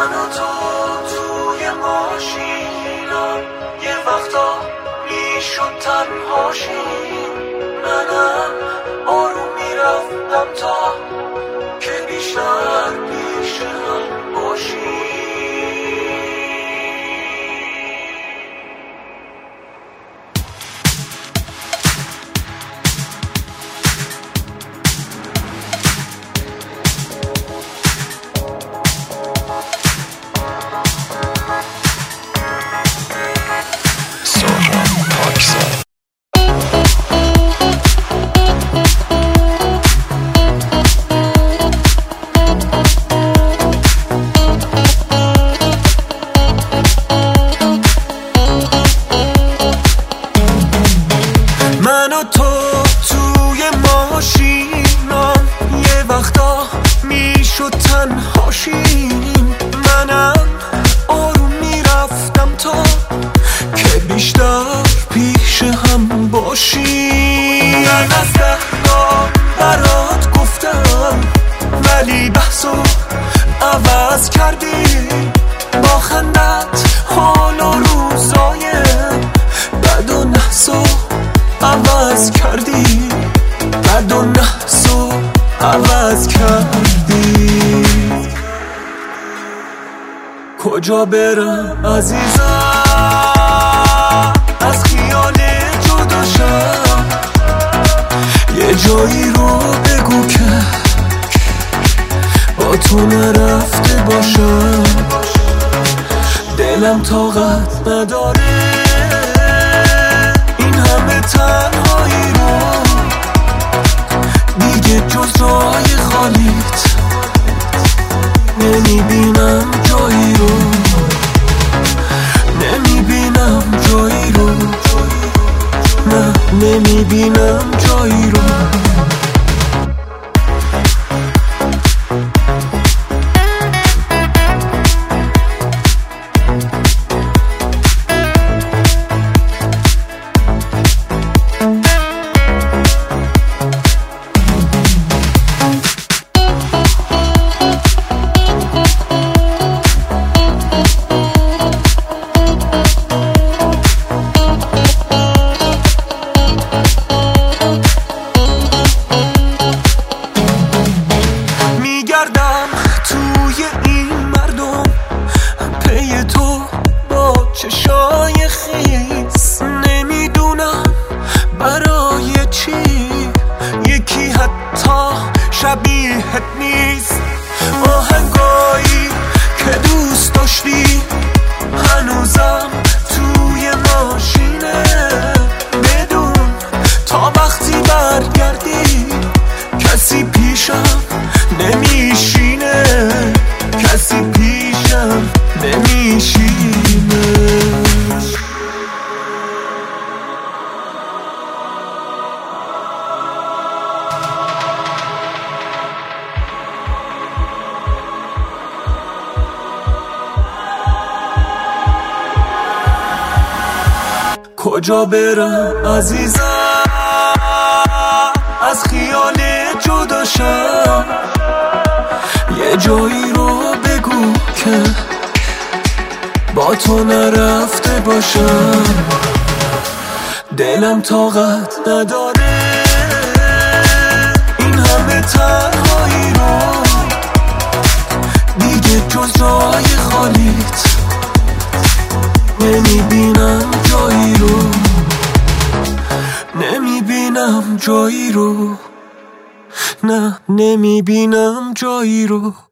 من و تو توی ماشینم یه وقتا میشد تنهاشیم. منم آروم میرفتم تا که بیشتر پیش هم باشیم. من و تو توی ماشینم یه وقتا میشد تنهاشیم. منم آروم میرفتم تا که بیشتر پیش هم باشیم. من از دهنام برات گفتم ولی بحثو عوض کردی. با خندت حال و روزای بد و نحسو عوض کردی. بد و نحسو عوض کردی. کجا برم عزیزم از خیال جدا شم؟ یه جایی رو بگو که با تو نرفته باشم. دلم طاقت نداره این همه تنهایی رو دیگه جز جای خالیت نمیبینم جایی رو. نمیبینم جایی رو. نه نمیبینم جایی رو. توی این مردم پی تو با چشای خیس. نمیدونم برای چی یکی حتی شبیهت نیست. آهنگایی که دوست داشتی هنوزم توی ماشینه. بدون تا وقتی برگردی کسی پیشم نمیشینه. کسی پیشم نمیشینه. کجا برم عزیزم از خیال جدا شم؟ یه جایی رو بگو که با تو نرفته باشم. دلم طاقت نداره این همه تنهایی رو دیگه جز جای خالیت نمیبینم جایی رو. نمیبینم جایی رو. نه نمیبینم جایی رو.